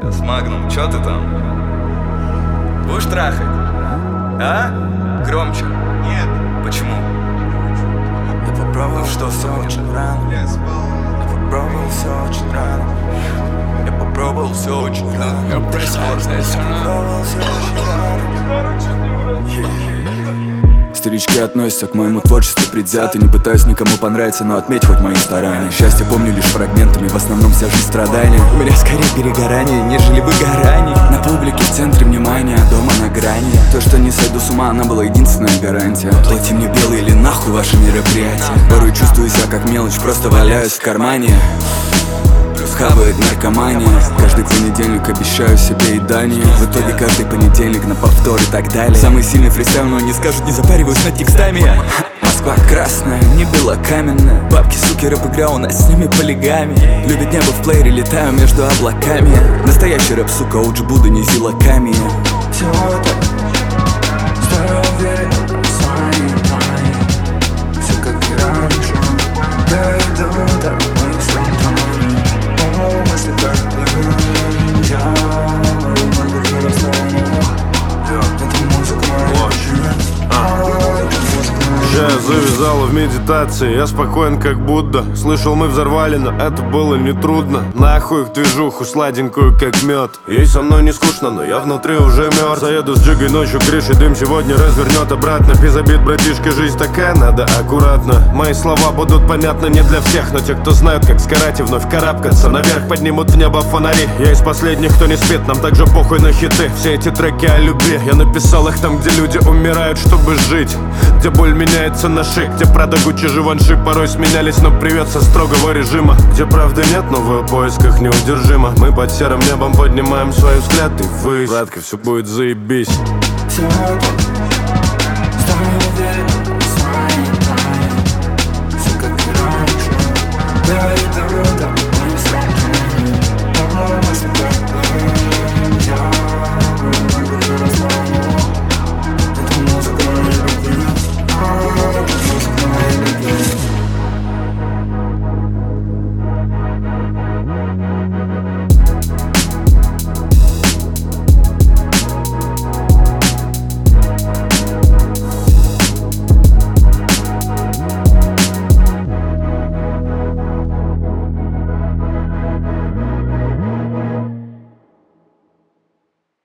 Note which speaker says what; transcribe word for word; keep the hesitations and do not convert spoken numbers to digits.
Speaker 1: С Магнум, чё ты там? Будешь трахать? А? Громче.
Speaker 2: Нет.
Speaker 1: Почему?
Speaker 3: Я попробовал, что все очень рано.
Speaker 2: Я спал.
Speaker 3: Я попробовал все очень рано. Я попробовал все очень рано. Я попробовал все очень рано. Старички относятся к моему творчеству предвзято. Не пытаюсь никому понравиться, но отметь хоть мои старания. Счастье помню лишь фрагментами, в основном вся жизнь страдания. У меня скорее перегорание, нежели выгорание. На публике в центре внимания, дома на грани. То, что не сойду с ума, она была единственная гарантия. Плати мне белый или нахуй ваши мероприятия. Порой чувствую себя как мелочь, просто валяюсь в кармане. Хавает наркомания. Каждый понедельник обещаю себе едание. В итоге каждый понедельник на повтор и так далее. Самый сильный фристайл, но не скажут, не запариваюсь над текстами. Москва красная, не белокаменная. Бабки, суки, рэп-игра, у нас с ними полигами. Любит небо в плеере, летаю между облаками. Настоящий рэп, сука, Оуджи Будда, не зилаками. Все это старый уверен в своей плане. Все как и раньше. Я иду домой в своем плане. Мысли как плывут, я могу не расстроить. Это музыка моя жизнь.
Speaker 2: Я завязала в медитации, я спокоен как Будда. Слышал, мы взорвали, но это было нетрудно. Нахуй их движуху, сладенькую как мед. Ей со мной не скучно, но я внутри уже мертв. Заеду с джигой ночью, крышей дым сегодня развернет обратно. Без обид, братишка, жизнь такая, надо аккуратно. Мои слова будут понятны не для всех, но те, кто знают, как сгорать и вновь карабкаться наверх, поднимут в небо фонари. Я из последних, кто не спит, нам также похуй на хиты. Все эти треки о любви, я написал их там, где люди умирают, чтобы жить. Где боль меняется на шик, где Прада, Гуччи, Живанши порой сменялись, но привет со строгого режима. Где правды нет, но в поисках неудержимо. Мы под серым небом поднимаем свой взгляд и ввысь. Братка, все будет заебись.
Speaker 3: Все это старый уверен в своей плане. Все как и раньше. Я иду